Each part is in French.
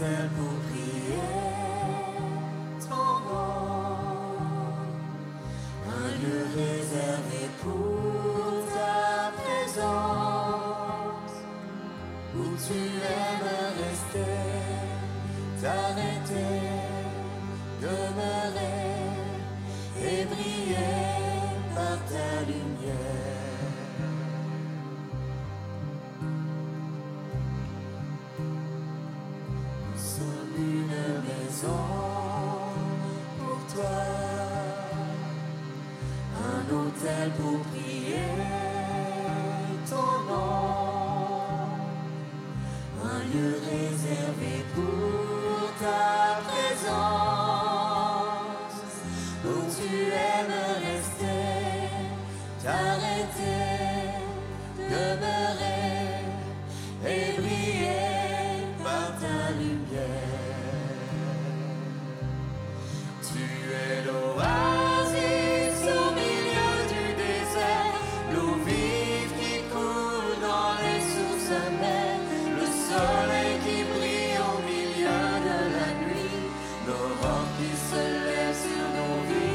autel pour prier ton nom, un lieu réservé pour ta présence, où tu aimes rester, t'arrêter, demeurer et briller par ta lumière. Nous sommes une maison pour toi, un autel pour prier ton nom, un lieu réservé pour ta présence, où tu aimes rester, t'arrêter, demeurer et briller par ta lumière. Tu es l'oasis au milieu du désert, l'eau vive qui coule dans les sources amères, le soleil qui brille au milieu de la nuit, l'aurore qui se lève sur nos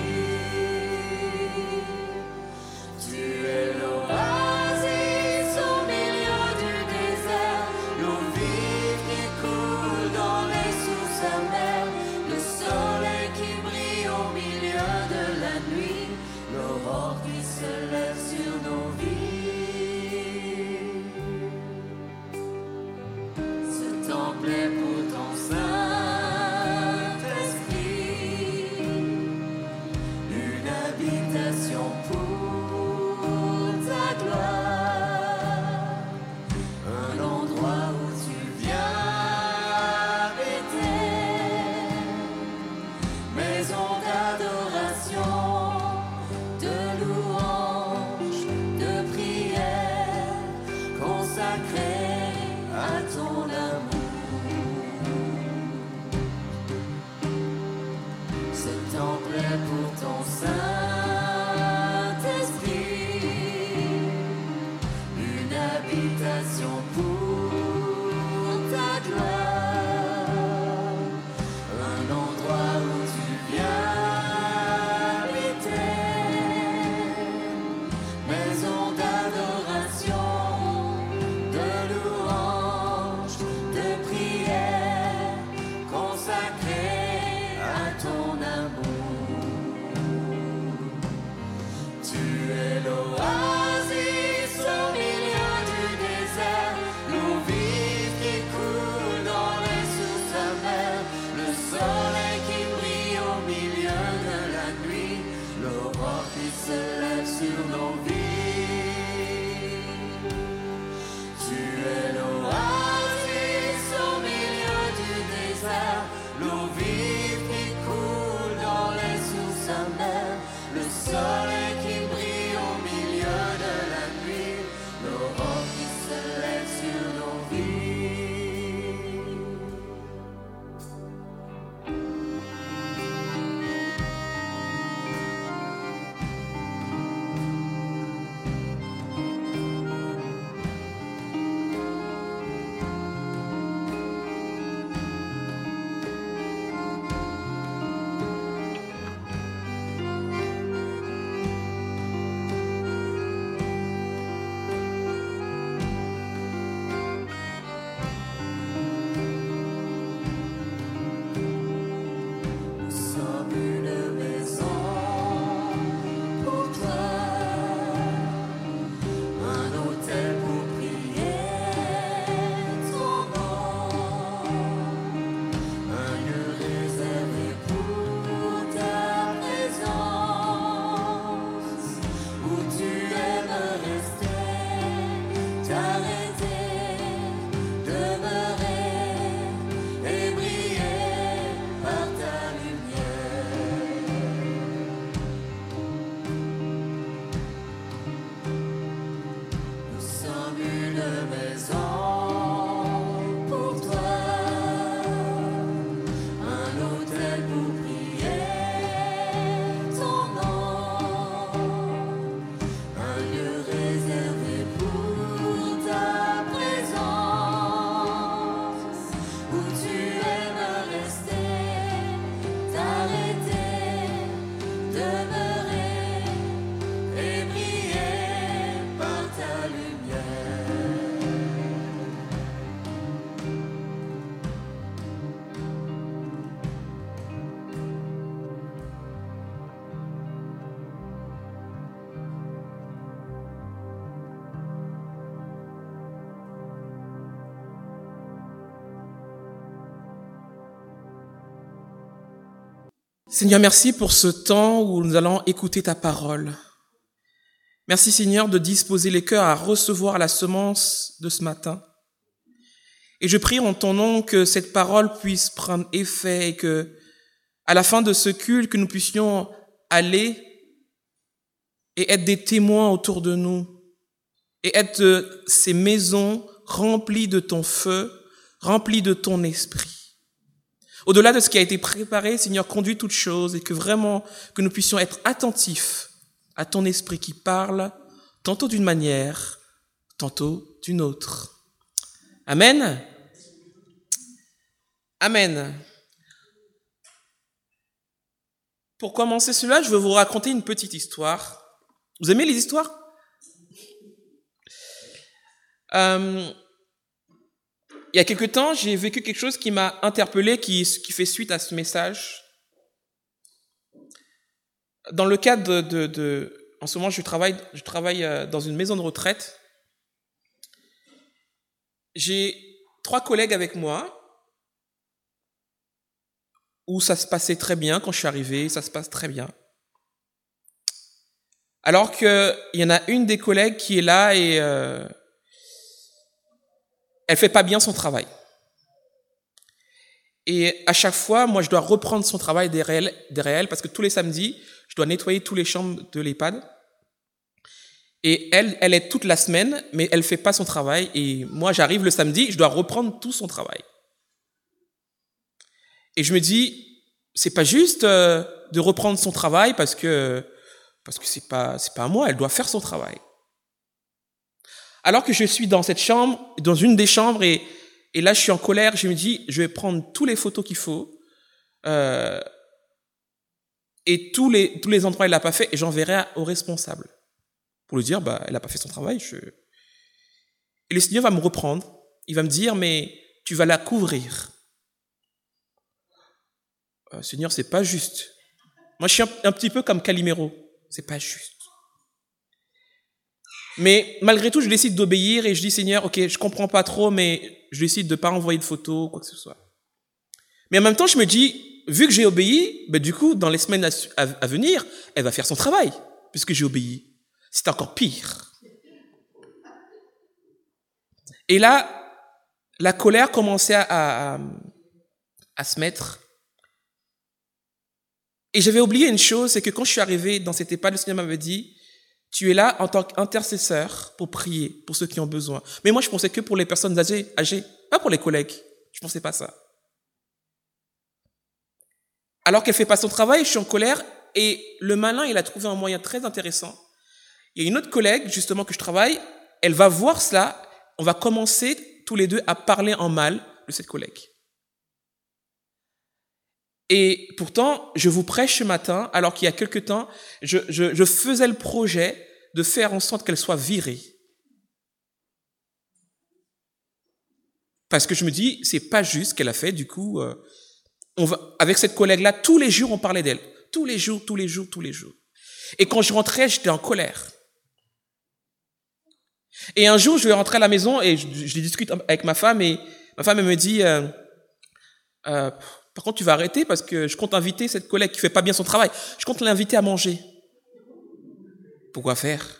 vies. Tu es l'oasis au milieu du désert, l'eau vive qui coule dans les sources amères, le soleil qui brille au milieu de la nuit, l'aurore qui se lève sur nos vies. Ce temple est pour ton Saint-Esprit, une habitation pour ta gloire, un endroit où tu viens habiter, maison d'adoration, de louange, de prière, consacrée à ton amour. Ce temple est pour ton Saint-Esprit, une habitation pour ta gloire, un endroit où tu viens habiter, maison d'adoration, de louange, de prière, consacrée à ton amour. Tu es l'oasis au milieu du désert, l'eau vive qui coule Seigneur, merci pour ce temps où nous allons écouter ta parole. Merci Seigneur de disposer les cœurs à recevoir la semence de ce matin. Et je prie en ton nom que cette parole puisse prendre effet et que, à la fin de ce culte, que nous puissions aller et être des témoins autour de nous et être ces maisons remplies de ton feu, remplies de ton esprit. Au-delà de ce qui a été préparé, Seigneur, conduis toutes choses et que vraiment, que nous puissions être attentifs à ton esprit qui parle, tantôt d'une manière, tantôt d'une autre. Amen. Amen. Pour commencer cela, je vais vous raconter une petite histoire. Vous aimez les histoires? Il y a quelque temps, j'ai vécu quelque chose qui m'a interpellé, qui fait suite à ce message. Dans le cadre en ce moment, je travaille dans une maison de retraite. J'ai 3 collègues avec moi, où ça se passait très bien quand je suis arrivé, ça se passe très bien. Alors qu'il y en a une des collègues qui est là et elle fait pas bien son travail. Et à chaque fois, moi, je dois reprendre son travail derrière elle parce que tous les samedis, je dois nettoyer toutes les chambres de l'EHPAD. Et elle est toute la semaine, mais elle fait pas son travail. Et moi, j'arrive le samedi, je dois reprendre tout son travail. Et je me dis, c'est pas juste de reprendre son travail parce que c'est pas à moi, elle doit faire son travail. Alors que je suis dans cette chambre, dans une des chambres, et là je suis en colère, je me dis, je vais prendre toutes les photos qu'il faut, et tous les endroits où elle l'a pas fait, et j'enverrai au responsable pour lui dire, elle n'a pas fait son travail. Et le Seigneur va me reprendre, il va me dire, mais tu vas la couvrir. Seigneur, c'est pas juste. Moi, je suis un petit peu comme Calimero, c'est pas juste. Mais malgré tout, je décide d'obéir et je dis, Seigneur, ok, je comprends pas trop, mais je décide de pas envoyer de photos, quoi que ce soit. Mais en même temps, je me dis, vu que j'ai obéi, du coup, dans les semaines à venir, elle va faire son travail, puisque j'ai obéi. C'est encore pire. Et là, la colère commençait à se mettre. Et j'avais oublié une chose, c'est que quand je suis arrivé dans cette EHPAD, le Seigneur m'avait dit, tu es là en tant qu'intercesseur pour prier pour ceux qui ont besoin. Mais moi, je pensais que pour les personnes âgées, pas pour les collègues. Je pensais pas ça. Alors qu'elle fait pas son travail, je suis en colère et le malin, il a trouvé un moyen très intéressant. Il y a une autre collègue, justement, que je travaille, elle va voir cela, on va commencer tous les deux à parler en mal de cette collègue. Et pourtant, je vous prêche ce matin, alors qu'il y a quelque temps, je faisais le projet de faire en sorte qu'elle soit virée. Parce que je me dis, c'est pas juste ce qu'elle a fait, du coup, avec cette collègue-là, tous les jours, on parlait d'elle. Tous les jours. Et quand je rentrais, j'étais en colère. Et un jour, je vais rentrer à la maison et je discute avec ma femme et ma femme, elle me dit, par contre, tu vas arrêter parce que je compte inviter cette collègue qui fait pas bien son travail. Je compte l'inviter à manger. Pourquoi faire?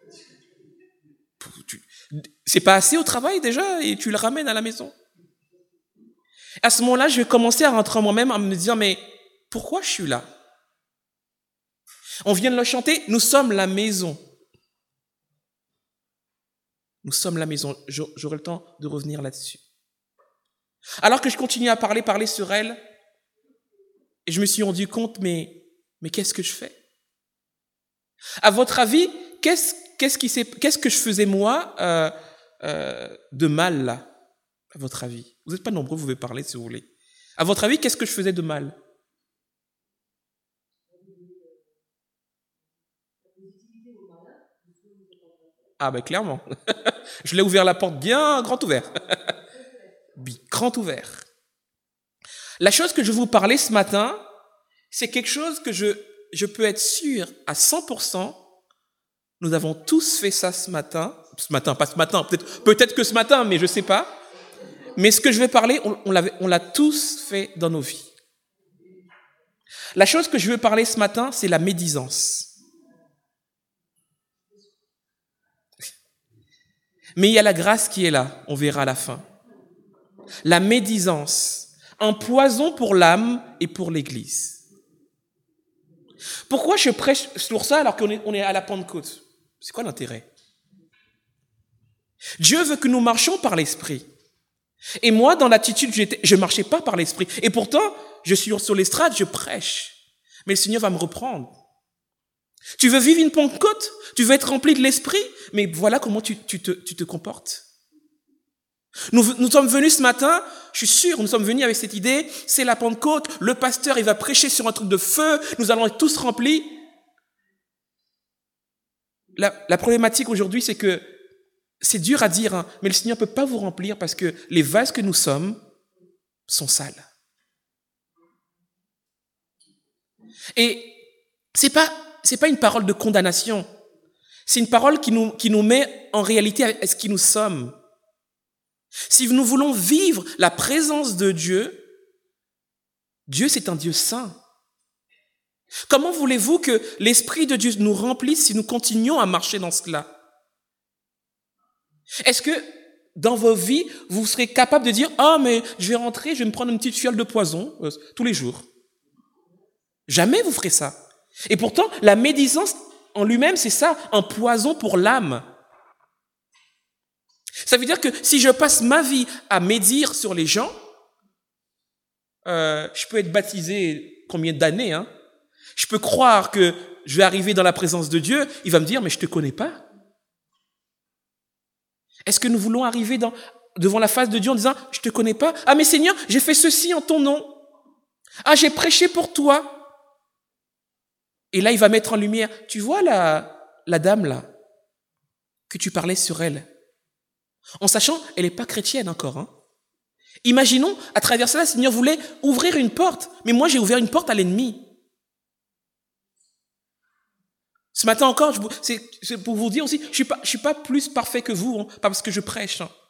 C'est pas assez au travail déjà et tu le ramènes à la maison. À ce moment-là, je vais commencer à rentrer en moi-même en me disant, mais pourquoi je suis là? On vient de le chanter, nous sommes la maison. Nous sommes la maison. J'aurai le temps de revenir là-dessus. Alors que je continue à parler sur elle, et je me suis rendu compte, mais qu'est-ce que je fais? À votre avis, qu'est-ce que je faisais moi de mal là? À votre avis? Vous n'êtes pas nombreux, vous pouvez parler si vous voulez. À votre avis, qu'est-ce que je faisais de mal? Ah clairement. Je l'ai ouvert la porte bien grand ouvert. Grand ouvert. La chose que je vais vous parler ce matin, c'est quelque chose que je peux être sûr à 100%. Nous avons tous fait ça ce matin, pas ce matin, peut-être que ce matin, mais je sais pas. Mais ce que je vais parler, on l'a tous fait dans nos vies. La chose que je veux parler ce matin, c'est la médisance. Mais il y a la grâce qui est là, on verra à la fin. La médisance, un poison pour l'âme et pour l'Église. Pourquoi je prêche sur ça alors qu'on est à la Pentecôte? C'est quoi l'intérêt? Dieu veut que nous marchions par l'Esprit. Et moi, dans l'attitude, je ne marchais pas par l'Esprit. Et pourtant, je suis sur l'estrade, je prêche. Mais le Seigneur va me reprendre. Tu veux vivre une Pentecôte? Tu veux être rempli de l'Esprit? Mais voilà comment tu te comportes. Nous sommes venus ce matin, je suis sûr, nous sommes venus avec cette idée, c'est la Pentecôte, le pasteur, il va prêcher sur un truc de feu, nous allons être tous remplis. La problématique aujourd'hui, c'est que c'est dur à dire, hein, mais le Seigneur ne peut pas vous remplir parce que les vases que nous sommes sont sales. Et c'est pas une parole de condamnation, c'est une parole qui nous met en réalité à ce qui nous sommes. Si nous voulons vivre la présence de Dieu, Dieu c'est un Dieu saint. Comment voulez-vous que l'Esprit de Dieu nous remplisse si nous continuons à marcher dans cela? Est-ce que dans vos vies, vous serez capable de dire « Ah, mais je vais rentrer, je vais me prendre une petite fiole de poison tous les jours ». Jamais vous ferez ça. Et pourtant, la médisance en lui-même, c'est ça, un poison pour l'âme. Ça veut dire que si je passe ma vie à médire sur les gens, je peux être baptisé combien d'années, hein? Je peux croire que je vais arriver dans la présence de Dieu, il va me dire « Mais je te connais pas ». Est-ce que nous voulons arriver devant la face de Dieu en disant « Je te connais pas »« Ah mais Seigneur, j'ai fait ceci en ton nom. Ah, j'ai prêché pour toi. » Et là, il va mettre en lumière « Tu vois la dame là, que tu parlais sur elle ?» En sachant, elle n'est pas chrétienne encore. Hein. Imaginons, à travers cela, le Seigneur voulait ouvrir une porte. Mais moi, j'ai ouvert une porte à l'ennemi. Ce matin encore, c'est pour vous dire aussi, je suis pas plus parfait que vous, hein, pas parce que je prêche. Hein.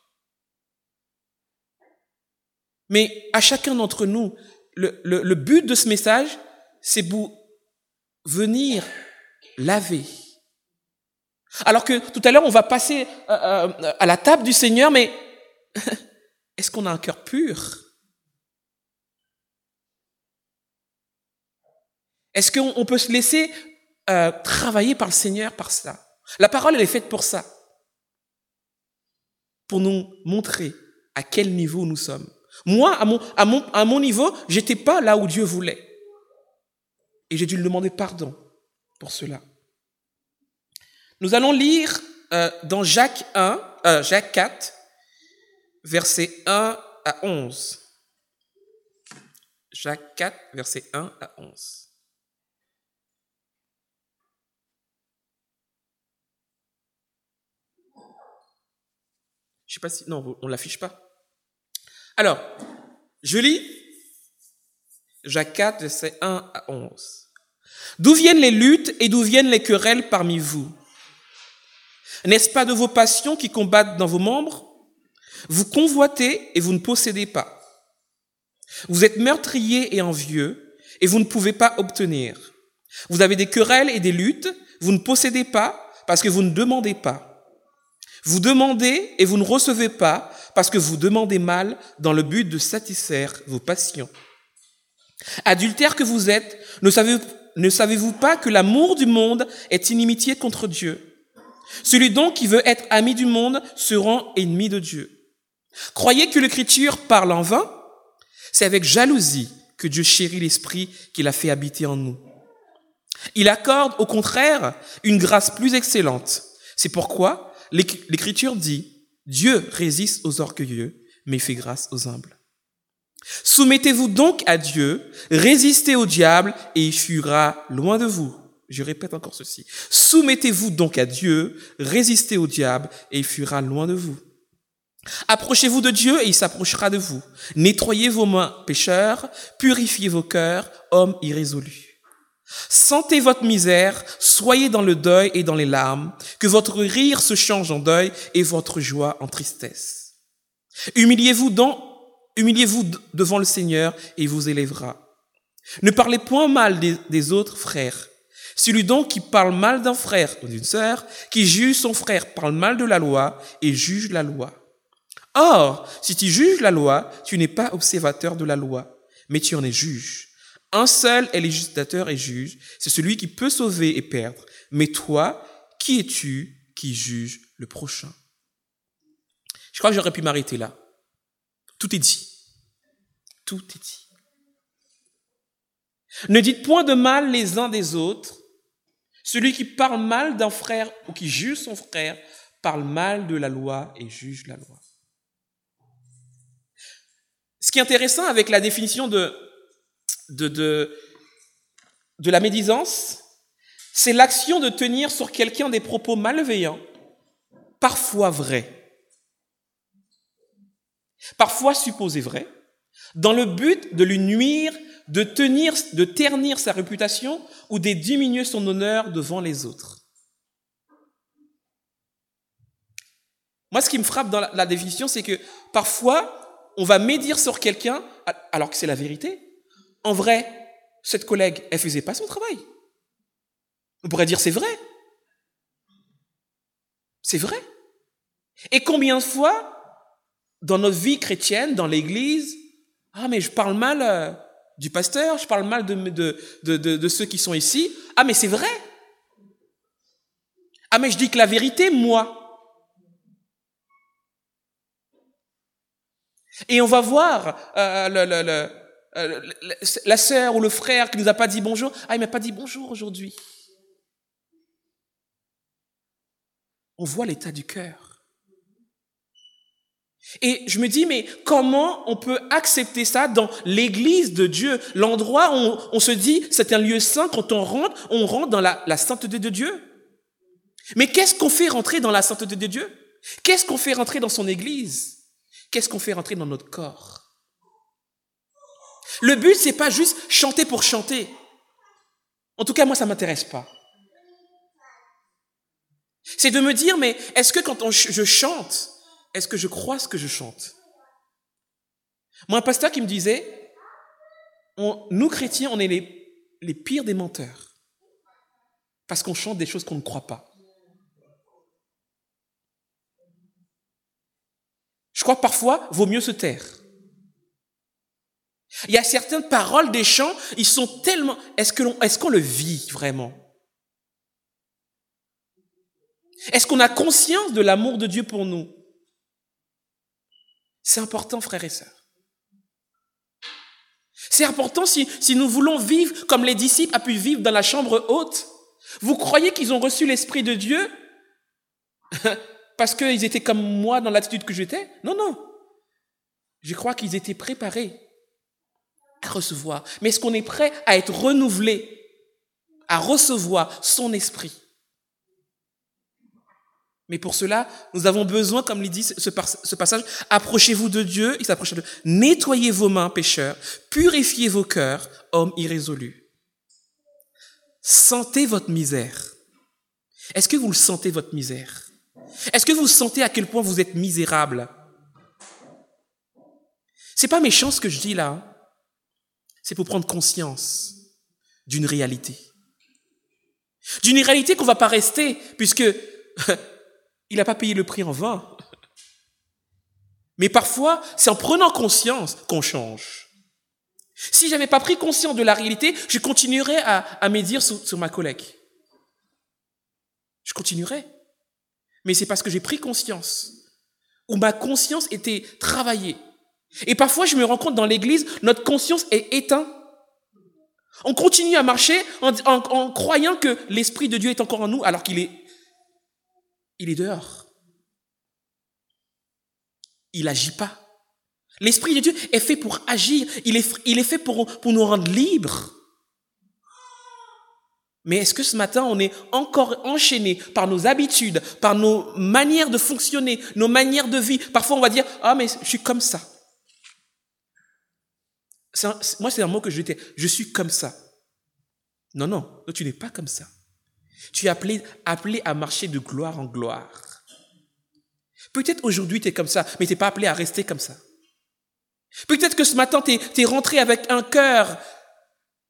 Mais à chacun d'entre nous, le but de ce message, c'est pour venir laver. Alors que tout à l'heure, on va passer à la table du Seigneur, mais est-ce qu'on a un cœur pur? Est-ce qu'on peut se laisser travailler par le Seigneur par ça? La parole, elle est faite pour ça. Pour nous montrer à quel niveau nous sommes. Moi, à mon niveau, j'étais pas là où Dieu voulait. Et j'ai dû lui demander pardon pour cela. Nous allons lire dans Jacques 4, versets 1 à 11. Jacques 4, versets 1 à 11. Je ne sais pas si... Non, on ne l'affiche pas. Alors, je lis Jacques 4, versets 1 à 11. D'où viennent les luttes et d'où viennent les querelles parmi vous? N'est-ce pas de vos passions qui combattent dans vos membres? Vous convoitez et vous ne possédez pas. Vous êtes meurtriers et envieux et vous ne pouvez pas obtenir. Vous avez des querelles et des luttes, vous ne possédez pas parce que vous ne demandez pas. Vous demandez et vous ne recevez pas parce que vous demandez mal dans le but de satisfaire vos passions. Adultères que vous êtes, ne savez-vous pas que l'amour du monde est inimitié contre Dieu? Celui donc qui veut être ami du monde se rend ennemi de Dieu. Croyez que l'Écriture parle en vain? C'est avec jalousie que Dieu chérit l'Esprit qu'il a fait habiter en nous. Il accorde, au contraire, une grâce plus excellente. C'est pourquoi l'Écriture dit « Dieu résiste aux orgueilleux, mais fait grâce aux humbles. » Soumettez-vous donc à Dieu, résistez au diable et il fuira loin de vous. Je répète encore ceci. Soumettez-vous donc à Dieu, résistez au diable et il fuira loin de vous. Approchez-vous de Dieu et il s'approchera de vous. Nettoyez vos mains, pécheurs, purifiez vos cœurs, hommes irrésolus. Sentez votre misère, soyez dans le deuil et dans les larmes, que votre rire se change en deuil et votre joie en tristesse. Humiliez-vous devant le Seigneur et il vous élèvera. Ne parlez point mal des autres frères. Celui donc qui parle mal d'un frère ou d'une sœur, qui juge son frère, parle mal de la loi et juge la loi. Or, si tu juges la loi, tu n'es pas observateur de la loi, mais tu en es juge. Un seul est législateur et juge, c'est celui qui peut sauver et perdre. Mais toi, qui es-tu qui juge le prochain? Je crois que j'aurais pu m'arrêter là. Tout est dit. Tout est dit. Ne dites point de mal les uns des autres. Celui qui parle mal d'un frère ou qui juge son frère parle mal de la loi et juge la loi. Ce qui est intéressant avec la définition de la médisance, c'est l'action de tenir sur quelqu'un des propos malveillants, parfois vrais, parfois supposés vrais, dans le but de lui nuire, de ternir sa réputation ou de diminuer son honneur devant les autres. Moi, ce qui me frappe dans la définition, c'est que parfois, on va médire sur quelqu'un alors que c'est la vérité. En vrai, cette collègue, elle faisait pas son travail. On pourrait dire c'est vrai. C'est vrai. Et combien de fois, dans notre vie chrétienne, dans l'église, mais je parle mal du pasteur, je parle mal de ceux qui sont ici. Ah, mais c'est vrai. Ah, mais je dis que la vérité, moi. Et on va voir la sœur ou le frère qui nous a pas dit bonjour. Ah, il m'a pas dit bonjour aujourd'hui. On voit l'état du cœur. Et je me dis, mais comment on peut accepter ça dans l'église de Dieu, l'endroit où on se dit, c'est un lieu saint, quand on rentre dans la sainteté de Dieu. Mais qu'est-ce qu'on fait rentrer dans la sainteté de Dieu? Qu'est-ce qu'on fait rentrer dans son église? Qu'est-ce qu'on fait rentrer dans notre corps? Le but, c'est pas juste chanter pour chanter. En tout cas, moi, ça m'intéresse pas. C'est de me dire, mais est-ce que quand je chante, est-ce que je crois ce que je chante? Moi, un pasteur qui me disait, nous chrétiens, on est les pires des menteurs. Parce qu'on chante des choses qu'on ne croit pas. Je crois que parfois, vaut mieux se taire. Il y a certaines paroles des chants, ils sont tellement... Est-ce qu'on le vit vraiment? Est-ce qu'on a conscience de l'amour de Dieu pour nous? C'est important, frères et sœurs. C'est important si nous voulons vivre comme les disciples ont pu vivre dans la chambre haute. Vous croyez qu'ils ont reçu l'Esprit de Dieu parce qu'ils étaient comme moi dans l'attitude que j'étais? Non, non. Je crois qu'ils étaient préparés à recevoir. Mais est-ce qu'on est prêt à être renouvelé, à recevoir son Esprit? Mais pour cela, nous avons besoin, comme il dit ce passage, approchez-vous de Dieu, il s'approche de nettoyez vos mains, pécheurs, purifiez vos cœurs, hommes irrésolus. Sentez votre misère. Est-ce que vous le sentez, votre misère? Est-ce que vous sentez à quel point vous êtes misérable? C'est pas méchant ce que je dis là. C'est pour prendre conscience d'une réalité. D'une réalité qu'on va pas rester, puisque il n'a pas payé le prix en vain. Mais parfois, c'est en prenant conscience qu'on change. Si j'avais pas pris conscience de la réalité, je continuerais à médire sur ma collègue. Je continuerais. Mais c'est parce que j'ai pris conscience, où ma conscience était travaillée. Et parfois, je me rends compte dans l'église, notre conscience est éteinte. On continue à marcher en croyant que l'Esprit de Dieu est encore en nous, alors qu'il est dehors. Il n'agit pas. L'Esprit de Dieu est fait pour agir. Il est fait pour nous rendre libres. Mais est-ce que ce matin, on est encore enchaîné par nos habitudes, par nos manières de fonctionner, nos manières de vie? Parfois, on va dire, mais je suis comme ça. Moi, c'est un mot que je dis, je suis comme ça. Non, non, tu n'es pas comme ça. Tu es appelé à marcher de gloire en gloire. Peut-être aujourd'hui, tu es comme ça, mais tu n'es pas appelé à rester comme ça. Peut-être que ce matin, tu es rentré avec un cœur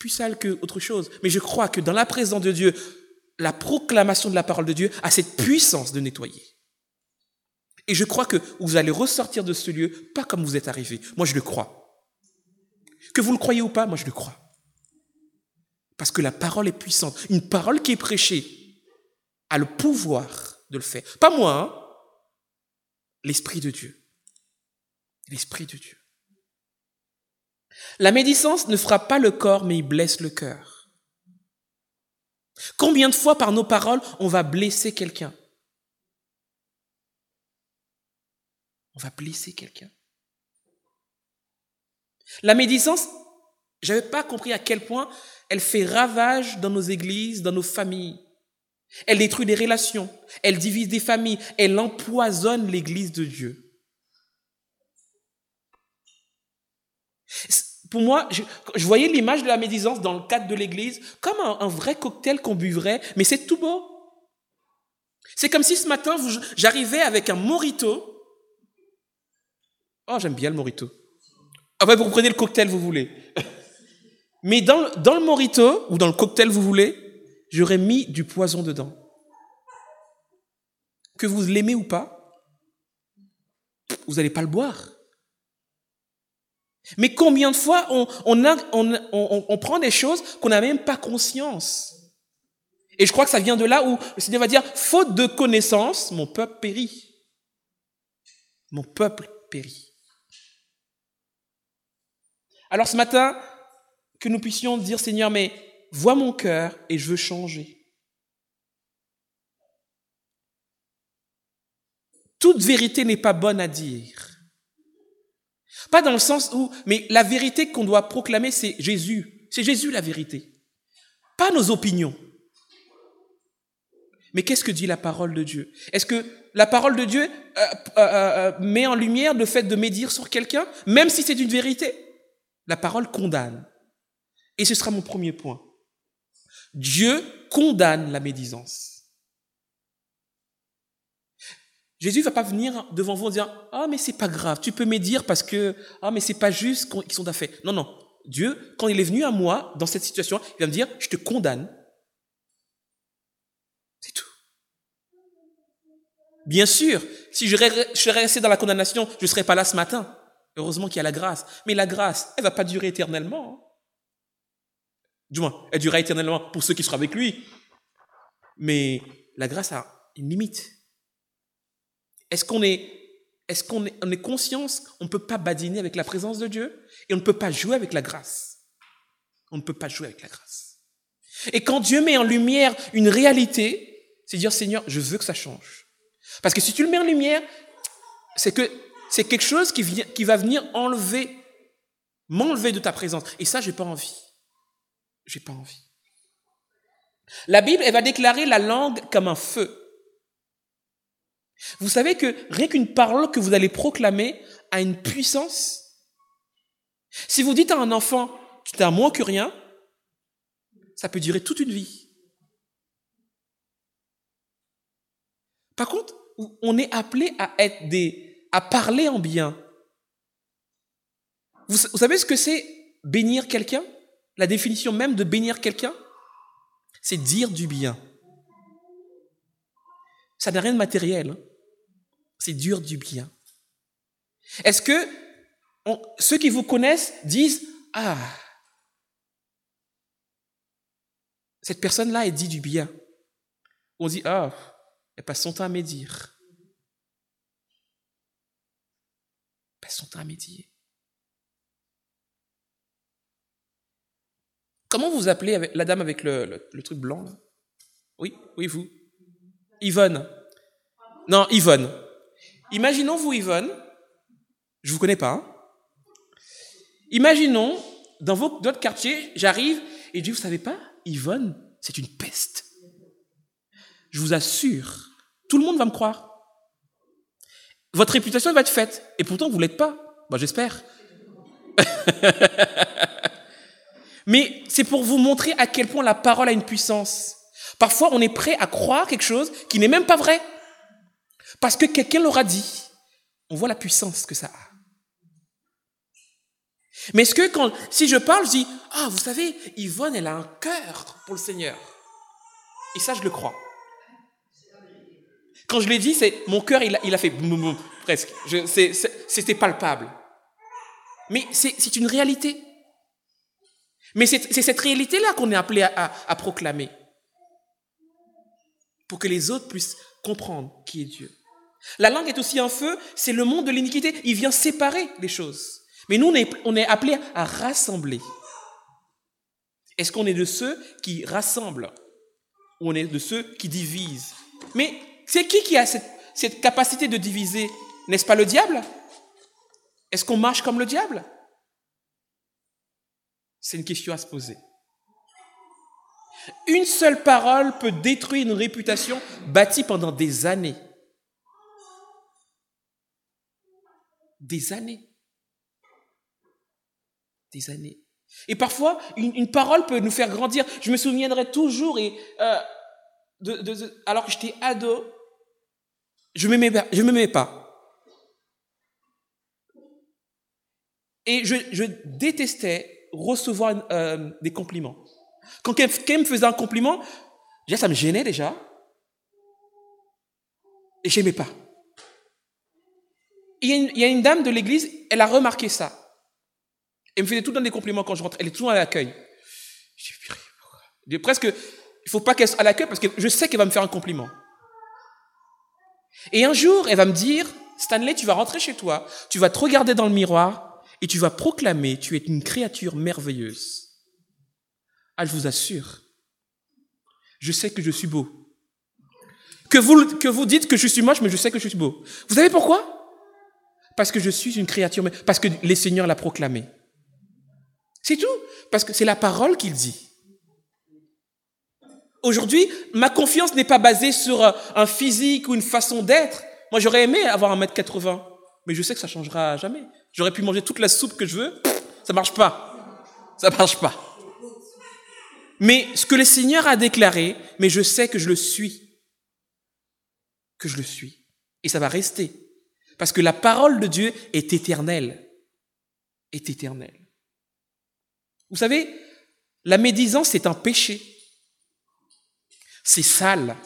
plus sale qu'autre chose. Mais je crois que dans la présence de Dieu, la proclamation de la parole de Dieu a cette puissance de nettoyer. Et je crois que vous allez ressortir de ce lieu, pas comme vous êtes arrivé. Moi, je le crois. Que vous le croyez ou pas, moi, je le crois. Parce que la parole est puissante. Une parole qui est prêchée a le pouvoir de le faire. Pas moi, hein? L'Esprit de Dieu. L'Esprit de Dieu. La médisance ne frappe pas le corps, mais il blesse le cœur. Combien de fois par nos paroles, on va blesser quelqu'un? On va blesser quelqu'un. La médisance, je n'avais pas compris à quel point elle fait ravage dans nos églises, dans nos familles. Elle détruit des relations, elle divise des familles, elle empoisonne l'église de Dieu. Pour moi, je voyais l'image de la médisance dans le cadre de l'église comme un vrai cocktail qu'on buvrait, mais c'est tout beau. C'est comme si ce matin, j'arrivais avec un mojito. Oh, j'aime bien le mojito. Ah ouais, vous prenez le cocktail, vous voulez. Mais dans le mojito, ou dans le cocktail, vous voulez, j'aurais mis du poison dedans. Que vous l'aimez ou pas, vous n'allez pas le boire. Mais combien de fois on prend des choses qu'on n'a même pas conscience. Et je crois que ça vient de là où le Seigneur va dire, faute de connaissance, mon peuple périt. Mon peuple périt. Alors ce matin, que nous puissions dire, Seigneur, mais vois mon cœur et je veux changer. Toute vérité n'est pas bonne à dire. Pas dans le sens où, mais la vérité qu'on doit proclamer, c'est Jésus. C'est Jésus la vérité. Pas nos opinions. Mais qu'est-ce que dit la parole de Dieu? Est-ce que la parole de Dieu met en lumière le fait de médire sur quelqu'un, même si c'est une vérité? La parole condamne. Et ce sera mon premier point. Dieu condamne la médisance. Jésus ne va pas venir devant vous en disant « Ah, mais c'est pas grave, tu peux médire parce que ah, mais c'est pas juste qu'ils sont d'affaires. » Non, non. Dieu, quand il est venu à moi, dans cette situation, il va me dire « Je te condamne. » C'est tout. Bien sûr, si je serais resté dans la condamnation, je ne serais pas là ce matin. Heureusement qu'il y a la grâce. Mais la grâce, elle ne va pas durer éternellement. Du moins, elle durera éternellement pour ceux qui seront avec lui. Mais la grâce a une limite. Est-ce qu'on est conscience qu'on ne peut pas badiner avec la présence de Dieu et on ne peut pas jouer avec la grâce? On ne peut pas jouer avec la grâce. Et quand Dieu met en lumière une réalité, c'est dire, Seigneur, je veux que ça change. Parce que si tu le mets en lumière, c'est quelque chose qui va venir m'enlever de ta présence. Et ça, j'ai pas envie. J'ai pas envie. La Bible, elle va déclarer la langue comme un feu. Vous savez que rien qu'une parole que vous allez proclamer a une puissance. Si vous dites à un enfant, tu t'es un moins que rien, ça peut durer toute une vie. Par contre, on est appelé à parler en bien. Vous savez ce que c'est bénir quelqu'un? La définition même de bénir quelqu'un, c'est dire du bien. Ça n'a rien de matériel. Hein. C'est dire du bien. Est-ce que ceux qui vous connaissent disent « Ah, cette personne-là, elle dit du bien. » On dit « Ah, elle passe son temps à médire. » Elle passe son temps à médire. Comment vous appelez la dame avec le truc blanc là? Oui, vous. Yvonne. Non, Yvonne. Imaginons vous, Yvonne. Je vous connais pas. Hein? Imaginons, dans votre quartier, j'arrive et je dis, vous savez pas, Yvonne, c'est une peste. Je vous assure, tout le monde va me croire. Votre réputation va être faite. Et pourtant, vous ne l'êtes pas. Bon, j'espère. Mais c'est pour vous montrer à quel point la parole a une puissance. Parfois, on est prêt à croire quelque chose qui n'est même pas vrai. Parce que quelqu'un l'aura dit. On voit la puissance que ça a. Mais est-ce que si je parle, je dis « Ah, vous savez, Yvonne, elle a un cœur pour le Seigneur. Et ça, je le crois. Quand je l'ai dit, mon cœur, il a fait boum, boum, boum, presque. C'était palpable. Mais c'est une réalité. Mais c'est cette réalité-là qu'on est appelé à proclamer. Pour que les autres puissent comprendre qui est Dieu. La langue est aussi un feu, c'est le monde de l'iniquité. Il vient séparer les choses. Mais nous, on est appelés à rassembler. Est-ce qu'on est de ceux qui rassemblent ou on est de ceux qui divisent? Mais c'est qui a cette capacité de diviser? N'est-ce pas le diable? Est-ce qu'on marche comme le diable? C'est une question à se poser. Une seule parole peut détruire une réputation bâtie pendant des années. Des années. Des années. Et parfois, une parole peut nous faire grandir. Je me souviendrai toujours, alors que j'étais ado, je ne m'aimais pas. Et je détestais recevoir des compliments. Quand quelqu'un me faisait un compliment, déjà, ça me gênait déjà. Et je n'aimais pas. Il y a une dame de l'église, elle a remarqué ça. Elle me faisait tout le temps des compliments quand je rentrais. Elle est toujours à l'accueil. Je dis presque, il ne faut pas qu'elle soit à l'accueil parce que je sais qu'elle va me faire un compliment. Et un jour, elle va me dire, Stanley, tu vas rentrer chez toi, tu vas te regarder dans le miroir et tu vas proclamer, tu es une créature merveilleuse. Ah, je vous assure, je sais que je suis beau. Que vous dites que je suis moche, mais je sais que je suis beau. Vous savez pourquoi? Parce que je suis une créature, parce que le Seigneur l'a proclamé. C'est tout, parce que c'est la parole qu'il dit. Aujourd'hui, ma confiance n'est pas basée sur un physique ou une façon d'être. Moi, j'aurais aimé avoir 1m80, mais je sais que ça ne changera jamais. J'aurais pu manger toute la soupe que je veux, ça ne marche pas. Ça ne marche pas. Mais ce que le Seigneur a déclaré, mais je sais que je le suis. Que je le suis. Et ça va rester. Parce que la parole de Dieu est éternelle. Est éternelle. Vous savez, la médisance, c'est un péché. C'est sale.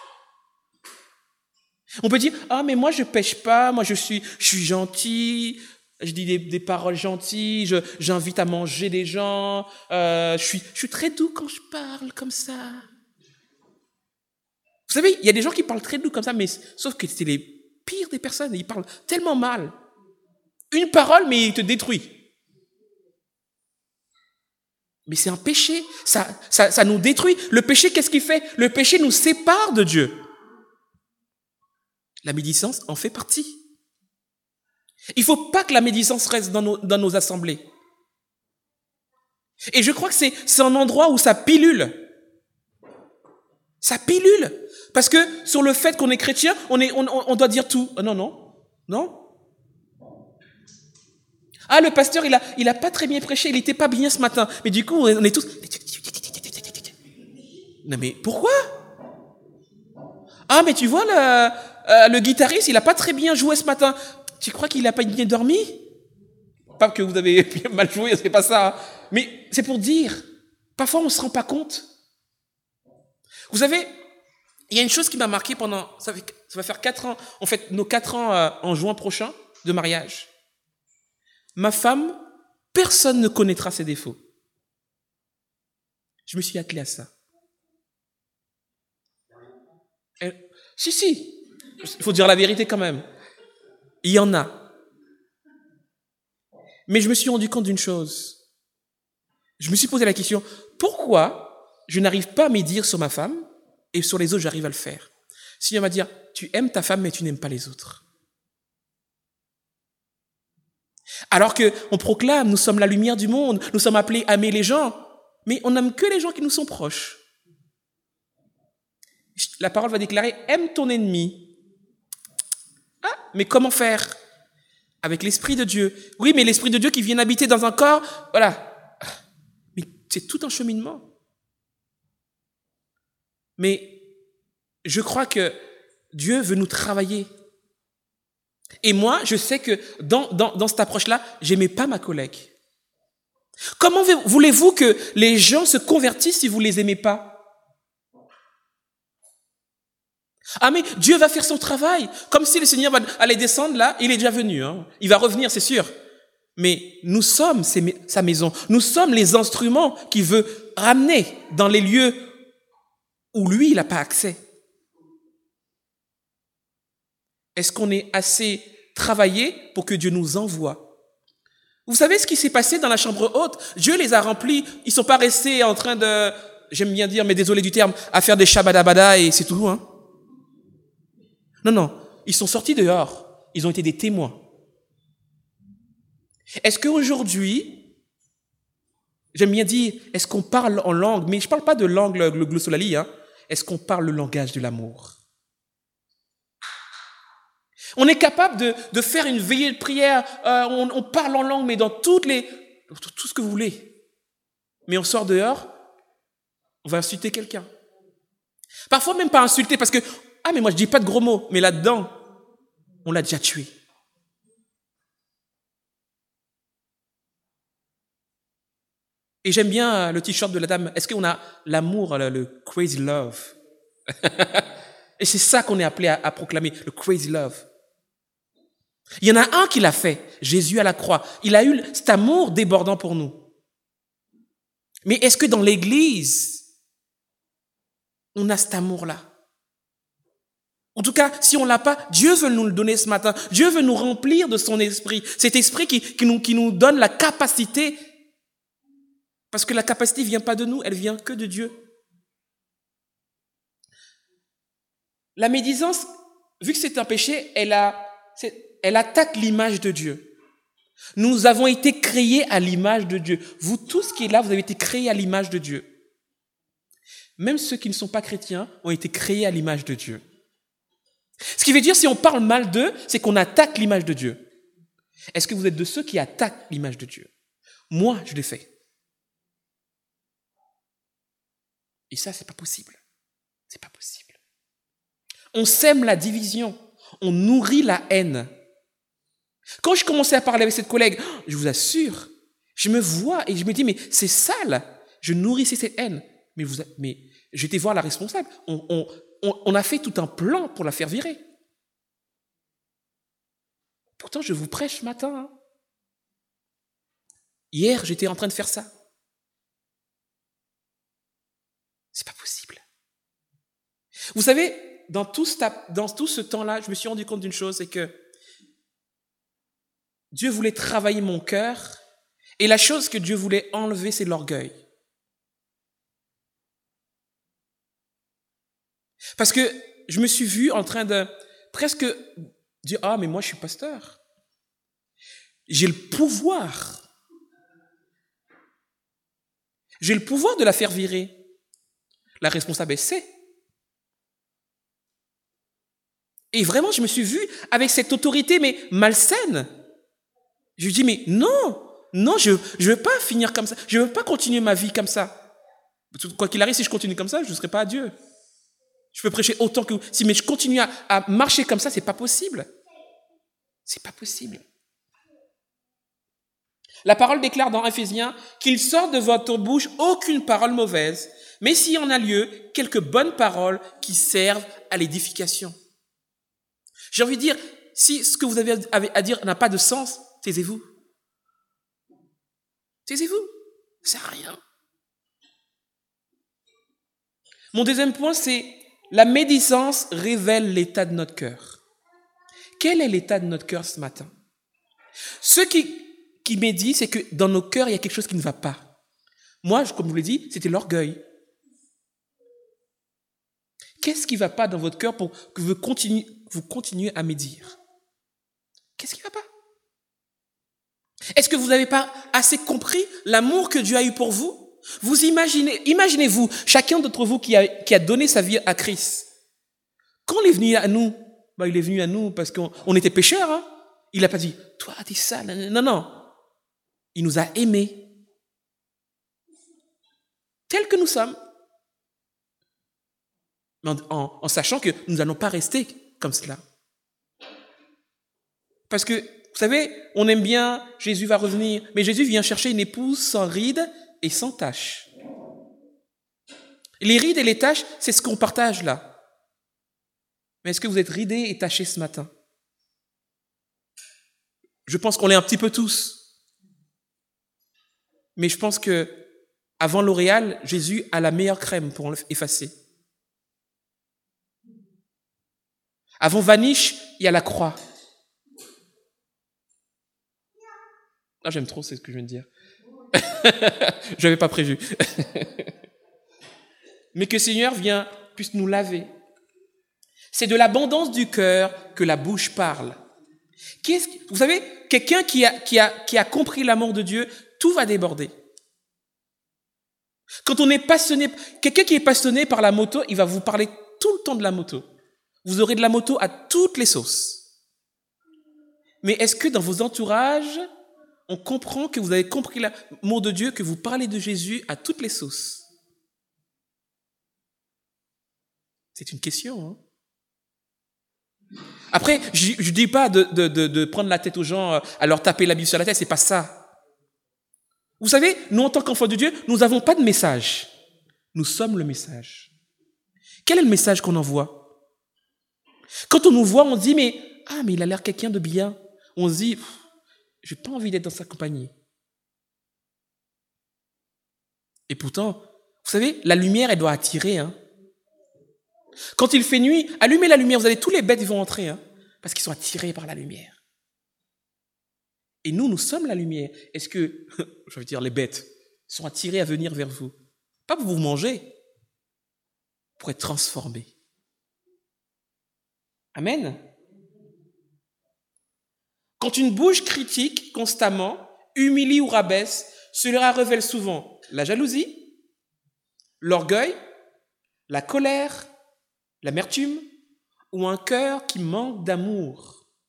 On peut dire, ah, mais moi, je pêche pas, moi, je suis gentil, je dis des paroles gentilles, j'invite à manger des gens, je suis très doux quand je parle comme ça. Vous savez, il y a des gens qui parlent très doux comme ça, mais sauf que c'est les pires des personnes, ils parlent tellement mal. Une parole, mais il te détruit. Mais c'est un péché, ça nous détruit. Le péché, qu'est-ce qu'il fait? Le péché nous sépare de Dieu. La médisance en fait partie. Il ne faut pas que la médisance reste dans nos assemblées. Et je crois que c'est un endroit où ça pilule. Ça pilule. Parce que sur le fait qu'on est chrétien, on doit dire tout. Non. Ah, le pasteur, il a pas très bien prêché, il n'était pas bien ce matin. Mais du coup, on est tous... Non mais pourquoi? Ah, mais tu vois, le guitariste, il n'a pas très bien joué ce matin. Tu crois qu'il n'a pas bien dormi? Pas que vous avez mal joué, c'est pas ça. Mais c'est pour dire, parfois on ne se rend pas compte. Vous savez, il y a une chose qui m'a marqué ça va faire 4 ans, on fait nos 4 ans en juin prochain de mariage. Ma femme, personne ne connaîtra ses défauts. Je me suis attelé à ça. Si, il faut dire la vérité quand même. Il y en a. Mais je me suis rendu compte d'une chose. Je me suis posé la question, pourquoi je n'arrive pas à médire sur ma femme et sur les autres, j'arrive à le faire? Si on va dire, tu aimes ta femme, mais tu n'aimes pas les autres. Alors qu'on proclame, nous sommes la lumière du monde, nous sommes appelés à aimer les gens, mais on n'aime que les gens qui nous sont proches. La parole va déclarer, aime ton ennemi. Ah, mais comment faire? Avec l'Esprit de Dieu. Oui, mais l'Esprit de Dieu qui vient habiter dans un corps, voilà. Mais c'est tout un cheminement. Mais je crois que Dieu veut nous travailler. Et moi, je sais que dans cette approche-là, j'aimais pas ma collègue. Comment voulez-vous que les gens se convertissent si vous ne les aimez pas? Ah mais Dieu va faire son travail, comme si le Seigneur allait descendre là, il est déjà venu, hein. Il va revenir, c'est sûr. Mais nous sommes sa maison, nous sommes les instruments qu'il veut ramener dans les lieux où lui, il n'a pas accès. Est-ce qu'on est assez travaillé pour que Dieu nous envoie? Vous savez ce qui s'est passé dans la chambre haute? Dieu les a remplis, ils ne sont pas restés en train de, j'aime bien dire, mais désolé du terme, à faire des shabadabada et c'est tout, hein. Non, ils sont sortis dehors, ils ont été des témoins. Est-ce qu'aujourd'hui, j'aime bien dire, est-ce qu'on parle en langue, mais je ne parle pas de langue, le glossolali, hein. Est-ce qu'on parle le langage de l'amour? On est capable de faire une veillée de prière, on parle en langue, mais dans tout ce que vous voulez. Mais on sort dehors, on va insulter quelqu'un. Parfois même pas insulter, parce que, mais moi je dis pas de gros mots, mais là-dedans, on l'a déjà tué. Et j'aime bien le t-shirt de la dame. Est-ce qu'on a l'amour, le crazy love? Et c'est ça qu'on est appelé à proclamer, le crazy love. Il y en a un qui l'a fait, Jésus à la croix. Il a eu cet amour débordant pour nous. Mais est-ce que dans l'Église, on a cet amour-là? En tout cas, si on ne l'a pas, Dieu veut nous le donner ce matin. Dieu veut nous remplir de son esprit. Cet esprit qui nous donne la capacité. Parce que la capacité ne vient pas de nous, elle vient que de Dieu. La médisance, vu que c'est un péché, elle attaque l'image de Dieu. Nous avons été créés à l'image de Dieu. Vous tous qui êtes là, vous avez été créés à l'image de Dieu. Même ceux qui ne sont pas chrétiens ont été créés à l'image de Dieu. Ce qui veut dire, si on parle mal d'eux, c'est qu'on attaque l'image de Dieu. Est-ce que vous êtes de ceux qui attaquent l'image de Dieu? Moi, je l'ai fait. Et ça, c'est pas possible. C'est pas possible. On sème la division. On nourrit la haine. Quand je commençais à parler avec cette collègue, je vous assure, je me vois et je me dis, mais c'est sale. Je nourrissais cette haine. Mais j'étais voir la responsable. On a fait tout un plan pour la faire virer. Pourtant, je vous prêche ce matin. Hein. Hier, j'étais en train de faire ça. C'est pas possible. Vous savez, dans tout ce temps-là, je me suis rendu compte d'une chose, c'est que Dieu voulait travailler mon cœur, et la chose que Dieu voulait enlever, c'est l'orgueil. Parce que je me suis vu en train de presque dire, mais moi je suis pasteur. J'ai le pouvoir. J'ai le pouvoir de la faire virer. La responsable, elle sait. Et vraiment, je me suis vu avec cette autorité, mais malsaine. Je lui dis, mais non, je veux pas finir comme ça. Je veux pas continuer ma vie comme ça. Quoi qu'il arrive, si je continue comme ça, je ne serai pas à Dieu. Je peux prêcher autant que vous. Mais je continue à marcher comme ça, c'est pas possible. C'est pas possible. La parole déclare dans Ephésiens qu'il sort de votre bouche aucune parole mauvaise, mais s'il y en a lieu, quelques bonnes paroles qui servent à l'édification. J'ai envie de dire, si ce que vous avez à dire n'a pas de sens, taisez-vous. Taisez-vous. Ça sert à rien. Mon deuxième point, c'est la médisance révèle l'état de notre cœur. Quel est l'état de notre cœur ce matin? Ce qui médit, c'est que dans nos cœurs, il y a quelque chose qui ne va pas. Moi, comme je vous l'ai dit, c'était l'orgueil. Qu'est-ce qui ne va pas dans votre cœur pour que vous continuez à médire? Qu'est-ce qui ne va pas? Est-ce que vous n'avez pas assez compris l'amour que Dieu a eu pour vous? Vous imaginez-vous, chacun d'entre vous qui a donné sa vie à Christ. Quand il est venu à nous, il est venu à nous parce qu'on était pécheurs. Hein? Il n'a pas dit, toi, t'es sale. Non. Il nous a aimés. Tels que nous sommes. Mais en sachant que nous n'allons pas rester comme cela. Parce que Vous savez, on aime bien, Jésus va revenir, mais Jésus vient chercher une épouse sans rides et sans taches. Les rides et les taches, c'est ce qu'on partage là. Mais est-ce que vous êtes ridés et tachés ce matin? Je pense qu'on l'est un petit peu tous. Mais je pense que avant L'Oréal, Jésus a la meilleure crème pour effacer. Avant Vanish, il y a la croix. Ah, j'aime trop, c'est ce que je viens de dire. Je n'avais pas prévu. Mais que le Seigneur puisse nous laver. C'est de l'abondance du cœur que la bouche parle. Vous savez, quelqu'un qui a compris l'amour de Dieu, tout va déborder. Quand on est passionné, quelqu'un qui est passionné par la moto, il va vous parler tout le temps de la moto. Vous aurez de la moto à toutes les sauces. Mais est-ce que dans vos entourages, on comprend que vous avez compris l'amour de Dieu, que vous parlez de Jésus à toutes les sauces? C'est une question, hein? Après, je dis pas de prendre la tête aux gens, à leur taper la Bible sur la tête, c'est pas ça. Vous savez, nous, en tant qu'enfants de Dieu, nous n'avons pas de message. Nous sommes le message. Quel est le message qu'on envoie? Quand on nous voit, on dit, mais il a l'air quelqu'un de bien. On se dit, j'ai pas envie d'être dans sa compagnie. Et pourtant, vous savez, la lumière, elle doit attirer, hein. Quand il fait nuit, allumez la lumière, vous allez, tous les bêtes vont entrer, hein, parce qu'ils sont attirés par la lumière. Et nous sommes la lumière. Est-ce que, je veux dire, les bêtes sont attirées à venir vers vous? Pas pour vous manger, pour être transformés. Amen. Quand une bouche critique constamment, humilie ou rabaisse, cela révèle souvent la jalousie, l'orgueil, la colère, l'amertume ou un cœur qui manque d'amour.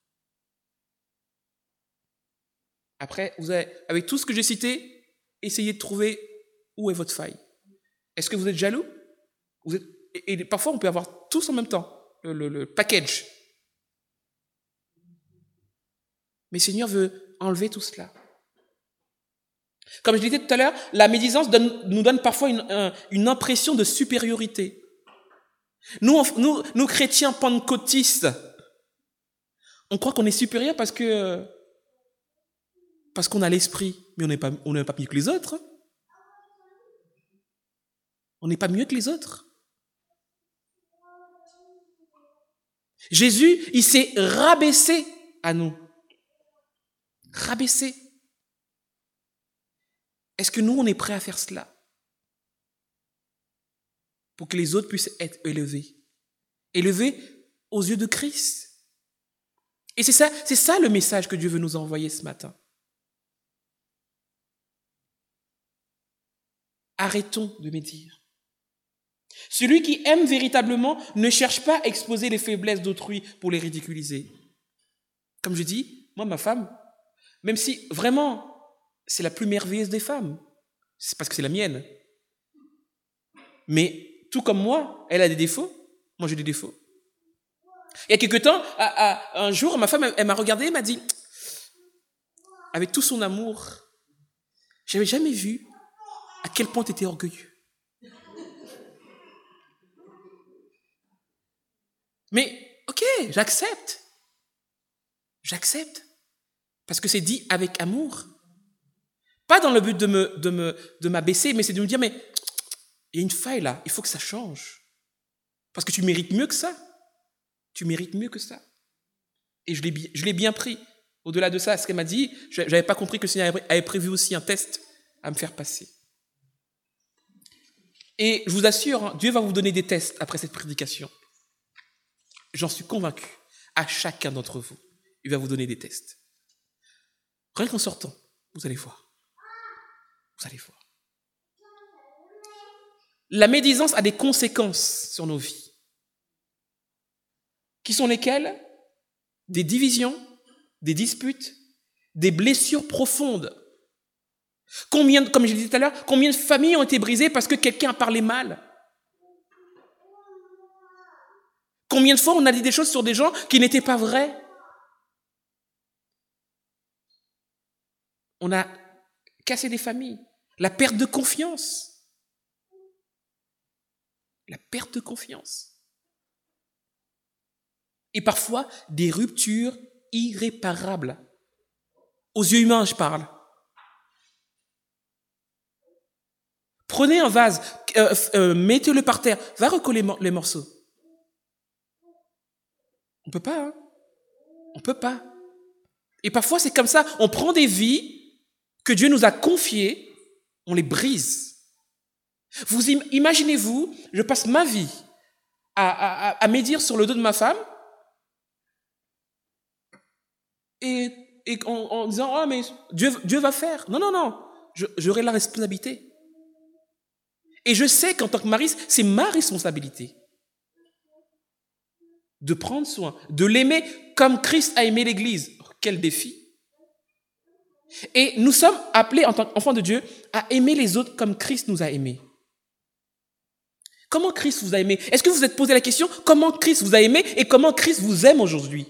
Après, vous avez, avec tout ce que j'ai cité, essayez de trouver où est votre faille. Est-ce que vous êtes jaloux? Et parfois, on peut avoir tous en même temps, le package. Mais le Seigneur veut enlever tout cela. Comme je disais tout à l'heure, la médisance nous donne parfois une impression de supériorité. Nous chrétiens pentecôtistes, on croit qu'on est supérieur parce qu'on a l'esprit, mais on n'est pas mieux que les autres. On n'est pas mieux que les autres. Jésus, il s'est rabaissé à nous. Rabaissé. Est-ce que nous, on est prêts à faire cela? Pour que les autres puissent être élevés. Élevés aux yeux de Christ. Et c'est ça le message que Dieu veut nous envoyer ce matin. Arrêtons de médire. Celui qui aime véritablement ne cherche pas à exposer les faiblesses d'autrui pour les ridiculiser. Comme je dis, moi, ma femme, même si vraiment c'est la plus merveilleuse des femmes, c'est parce que c'est la mienne. Mais tout comme moi, elle a des défauts, moi j'ai des défauts. Il y a quelque temps, un jour, ma femme, elle m'a regardé, elle m'a dit, avec tout son amour, j'avais jamais vu à quel point tu étais orgueilleux. Mais, ok, j'accepte. J'accepte. Parce que c'est dit avec amour. Pas dans le but de m'abaisser, mais c'est de me dire, mais il y a une faille là, il faut que ça change. Parce que tu mérites mieux que ça. Tu mérites mieux que ça. Et je l'ai bien pris. Au-delà de ça, ce qu'elle m'a dit, je n'avais pas compris que le Seigneur avait prévu aussi un test à me faire passer. Et je vous assure, Dieu va vous donner des tests après cette prédication. J'en suis convaincu. À chacun d'entre vous, il va vous donner des tests. Rien qu'en sortant, vous allez voir. Vous allez voir. La médisance a des conséquences sur nos vies. Qui sont lesquelles? Des divisions, des disputes, des blessures profondes. Comme je disais tout à l'heure, combien de familles ont été brisées parce que quelqu'un a parlé mal? Combien de fois on a dit des choses sur des gens qui n'étaient pas vraies? On a cassé des familles. La perte de confiance. La perte de confiance. Et parfois, des ruptures irréparables. Aux yeux humains, je parle. Prenez un vase, mettez-le par terre, va recoller les morceaux. On peut pas, hein? On peut pas. Et parfois, c'est comme ça, on prend des vies que Dieu nous a confiées, on les brise. Vous imaginez-vous, je passe ma vie à médire sur le dos de ma femme et en disant, oh mais Dieu va faire. Non, j'aurai la responsabilité. Et je sais qu'en tant que mari, c'est ma responsabilité de prendre soin, de l'aimer comme Christ a aimé l'Église. Oh, quel défi! Et nous sommes appelés en tant qu'enfants de Dieu à aimer les autres comme Christ nous a aimés. Comment Christ vous a aimé? Est-ce que vous vous êtes posé la question comment Christ vous a aimé et comment Christ vous aime aujourd'hui?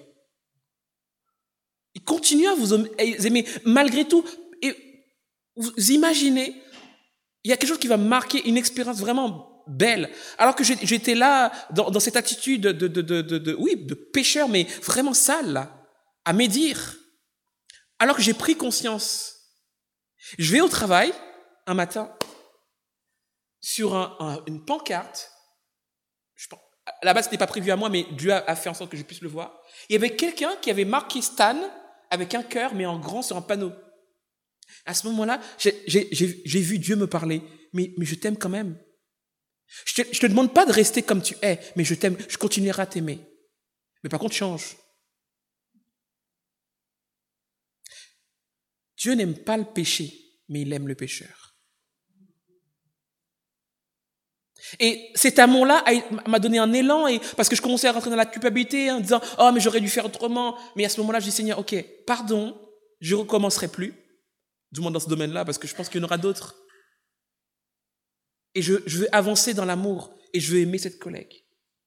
Il continue à vous aimer malgré tout. Et vous imaginez, il y a quelque chose qui va marquer une expérience vraiment belle. Alors que j'étais là dans cette attitude de pécheur, mais vraiment sale, là, à médire. Alors que j'ai pris conscience. Je vais au travail un matin sur une pancarte. Là-bas, ce n'était pas prévu à moi, mais Dieu a fait en sorte que je puisse le voir. Il y avait quelqu'un qui avait marqué Stan avec un cœur, mais en grand sur un panneau. À ce moment-là, j'ai vu Dieu me parler. Mais je t'aime quand même. Je te demande pas de rester comme tu es, mais je t'aime. Je continuerai à t'aimer. Mais par contre, change. Dieu n'aime pas le péché, mais il aime le pécheur. Et cet amour-là m'a donné un élan, parce que je commençais à rentrer dans la culpabilité en disant « Oh, mais j'aurais dû faire autrement. » Mais à ce moment-là, je dis « Seigneur, ok, pardon, je ne recommencerai plus. » Du moins dans ce domaine-là, parce que je pense qu'il y en aura d'autres. Et je veux avancer dans l'amour, et je veux aimer cette collègue.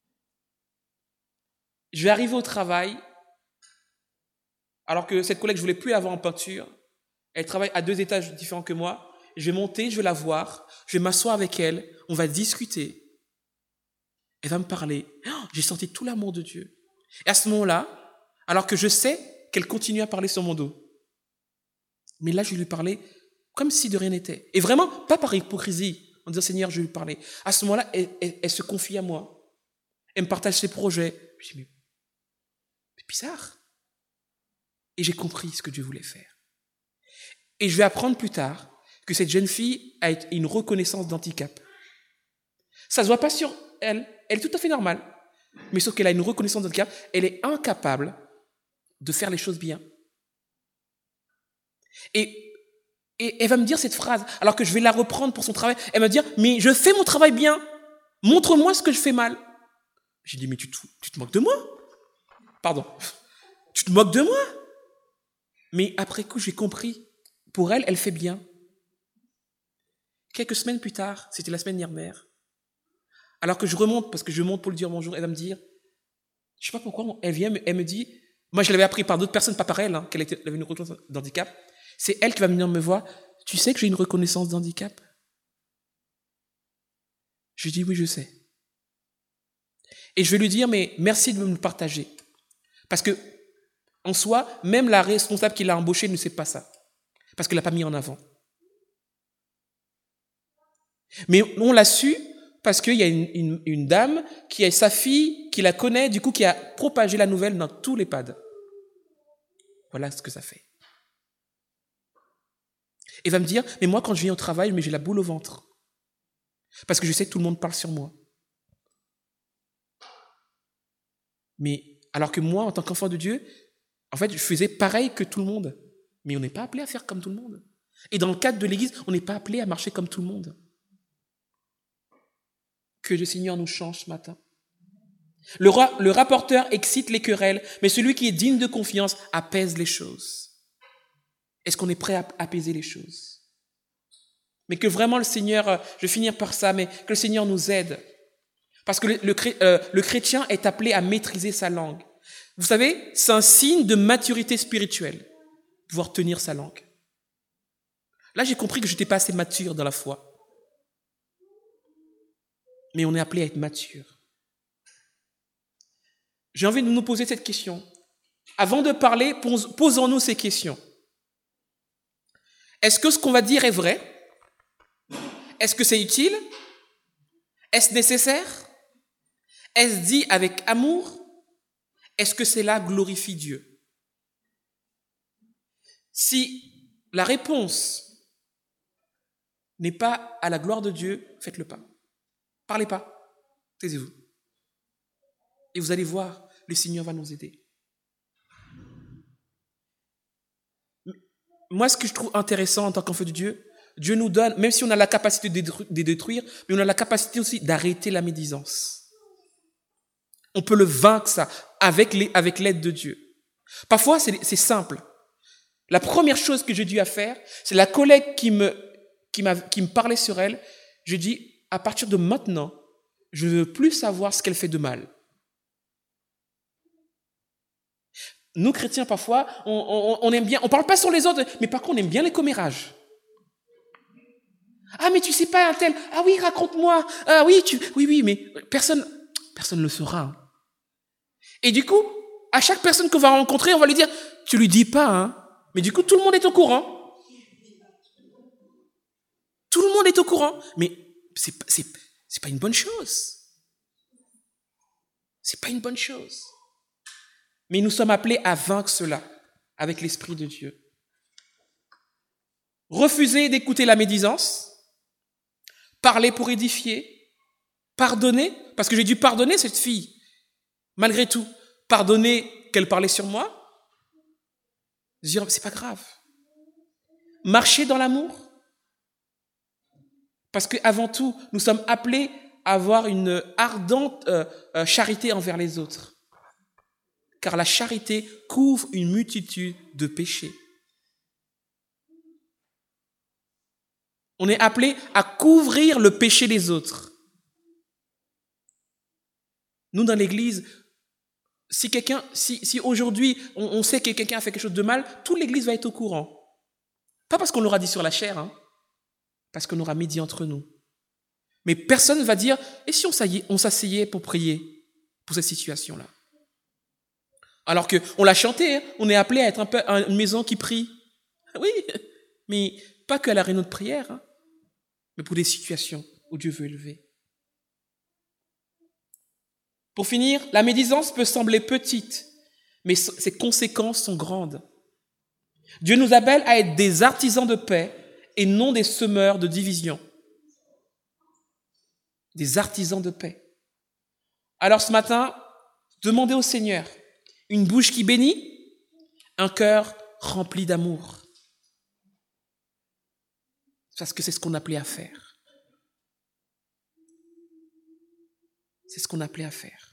Je vais arriver au travail, alors que cette collègue, je ne voulais plus avoir en peinture. Elle travaille à 2 étages différents que moi. Je vais monter, je vais la voir, je vais m'asseoir avec elle, on va discuter. Elle va me parler. Oh, j'ai senti tout l'amour de Dieu. Et à ce moment-là, alors que je sais qu'elle continue à parler sur mon dos, mais là, je lui parlais comme si de rien n'était. Et vraiment, pas par hypocrisie, en disant, Seigneur, je vais lui parler. À ce moment-là, elle se confie à moi. Elle me partage ses projets. Je dis, mais c'est bizarre. Et j'ai compris ce que Dieu voulait faire. Et je vais apprendre plus tard que cette jeune fille a une reconnaissance d'handicap. Ça ne se voit pas sur elle. Elle est tout à fait normale. Mais sauf qu'elle a une reconnaissance d'handicap. Elle est incapable de faire les choses bien. Et elle va me dire cette phrase, alors que je vais la reprendre pour son travail. Elle va me dire, mais je fais mon travail bien. Montre-moi ce que je fais mal. J'ai dit, mais tu te moques de moi? Pardon. Tu te moques de moi? Mais après coup, j'ai compris. Pour elle, elle fait bien. Quelques semaines plus tard, c'était la semaine dernière, alors que je remonte, parce que je monte pour lui dire bonjour, elle va me dire, je sais pas pourquoi, elle vient, elle me dit, moi je l'avais appris par d'autres personnes, pas par elle, qu'elle avait une reconnaissance d'handicap, c'est elle qui va venir me voir, tu sais que j'ai une reconnaissance d'handicap? Je dis oui, je sais. Et je vais lui dire, mais merci de me le partager. Parce que, en soi, même la responsable qui l'a embauchée ne sait pas ça. Parce qu'elle ne l'a pas mis en avant. Mais on l'a su parce qu'il y a une dame qui a sa fille, qui la connaît, du coup, qui a propagé la nouvelle dans tous les EHPAD. Voilà ce que ça fait. Et va me dire, mais moi, quand je viens au travail, mais j'ai la boule au ventre. Parce que je sais que tout le monde parle sur moi. Mais alors que moi, en tant qu'enfant de Dieu, en fait, je faisais pareil que tout le monde. Mais on n'est pas appelé à faire comme tout le monde. Et dans le cadre de l'Église, on n'est pas appelé à marcher comme tout le monde. Que le Seigneur nous change ce matin. Le rapporteur excite les querelles, mais celui qui est digne de confiance apaise les choses. Est-ce qu'on est prêt à apaiser les choses? Mais que vraiment le Seigneur, je vais finir par ça, mais que le Seigneur nous aide. Parce que le chrétien est appelé à maîtriser sa langue. Vous savez, c'est un signe de maturité spirituelle, pouvoir tenir sa langue. Là, j'ai compris que je n'étais pas assez mature dans la foi. Mais on est appelé à être mature. J'ai envie de nous poser cette question. Avant de parler, posons-nous ces questions. Est-ce que ce qu'on va dire est vrai? Est-ce que c'est utile? Est-ce nécessaire? Est-ce dit avec amour? Est-ce que cela glorifie Dieu? Si la réponse n'est pas à la gloire de Dieu, faites-le pas. Parlez pas. Taisez-vous. Et vous allez voir, le Seigneur va nous aider. Moi, ce que je trouve intéressant en tant qu'enfant de Dieu, Dieu nous donne, même si on a la capacité de détruire, mais on a la capacité aussi d'arrêter la médisance. On peut le vaincre, ça, avec l'aide de Dieu. Parfois, c'est simple. La première chose que j'ai dû faire, c'est la collègue qui me parlait sur elle. Je dis, à partir de maintenant, je ne veux plus savoir ce qu'elle fait de mal. Nous, chrétiens, parfois, on aime bien, on ne parle pas sur les autres, mais par contre, on aime bien les commérages. Ah, mais tu sais pas un tel. Ah oui, raconte-moi. Ah oui, oui, mais personne ne le saura. Et du coup, à chaque personne qu'on va rencontrer, on va lui dire, tu lui dis pas, hein. Mais du coup, tout le monde est au courant. Tout le monde est au courant. Mais c'est pas une bonne chose. C'est pas une bonne chose. Mais nous sommes appelés à vaincre cela avec l'Esprit de Dieu. Refuser d'écouter la médisance, parler pour édifier, pardonner, parce que j'ai dû pardonner cette fille, malgré tout, pardonner qu'elle parlait sur moi, dire c'est pas grave. Marcher dans l'amour, parce qu'avant tout, nous sommes appelés à avoir une ardente charité envers les autres. Car la charité couvre une multitude de péchés. On est appelé à couvrir le péché des autres. Nous, dans l'Église, si aujourd'hui on sait que quelqu'un a fait quelque chose de mal, toute l'Église va être au courant. Pas parce qu'on l'aura dit sur la chair, hein, parce qu'on aura médit entre nous. Mais personne ne va dire, et si on s'asseyait pour prier pour cette situation-là? Alors qu'on l'a chanté, hein, on est appelé à être un peu une maison qui prie. Oui, mais pas qu'à la réunion de prière, hein, mais pour des situations où Dieu veut élever. Pour finir, la médisance peut sembler petite, mais ses conséquences sont grandes. Dieu nous appelle à être des artisans de paix et non des semeurs de division. Des artisans de paix. Alors ce matin, demandez au Seigneur une bouche qui bénit, un cœur rempli d'amour. Parce que c'est ce qu'on appelait à faire. C'est ce qu'on appelait à faire.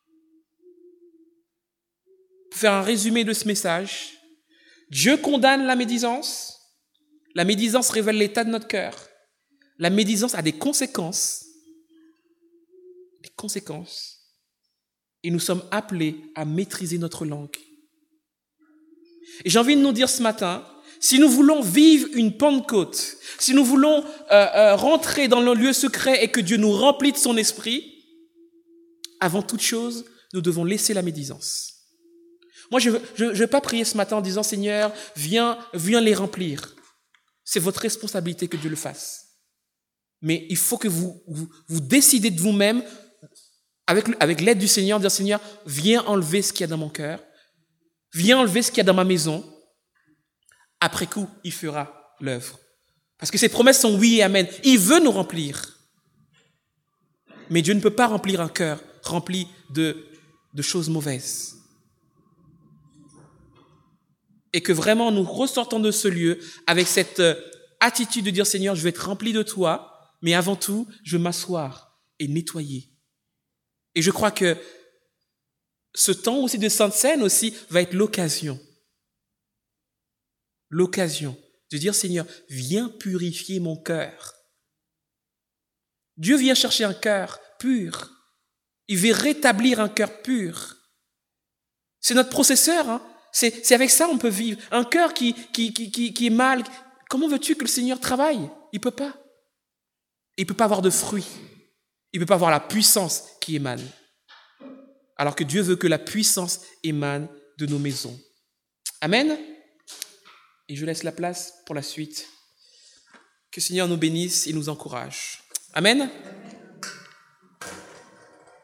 Pour faire un résumé de ce message, Dieu condamne la médisance. La médisance révèle l'état de notre cœur. La médisance a des conséquences. Des conséquences. Et nous sommes appelés à maîtriser notre langue. Et j'ai envie de nous dire ce matin, si nous voulons vivre une Pentecôte, si nous voulons rentrer dans le lieu secret et que Dieu nous remplit de son esprit, avant toute chose, nous devons laisser la médisance. Moi, je veux pas prier ce matin en disant, Seigneur, viens les remplir. C'est votre responsabilité que Dieu le fasse. Mais il faut que vous décidez de vous-même, avec l'aide du Seigneur, dire, Seigneur, viens enlever ce qu'il y a dans mon cœur, viens enlever ce qu'il y a dans ma maison. Après coup, il fera l'œuvre. Parce que ses promesses sont oui et amen. Il veut nous remplir. Mais Dieu ne peut pas remplir un cœur rempli de choses mauvaises. Et que vraiment nous ressortons de ce lieu avec cette attitude de dire, Seigneur, je vais être rempli de toi, mais avant tout, je vais m'asseoir et nettoyer. Et je crois que ce temps aussi de Sainte Seine aussi va être l'occasion de dire, Seigneur, viens purifier mon cœur. Dieu vient chercher un cœur pur. Il veut rétablir un cœur pur. C'est notre processeur, hein. C'est avec ça qu'on peut vivre. Un cœur qui est mal, Comment veux-tu que le Seigneur travaille? Il ne peut pas. Il ne peut pas avoir de fruits. Il ne peut pas avoir la puissance qui émane. Alors que Dieu veut que la puissance émane de nos maisons. Amen. Et je laisse la place pour la suite. Que le Seigneur nous bénisse et nous encourage. Amen.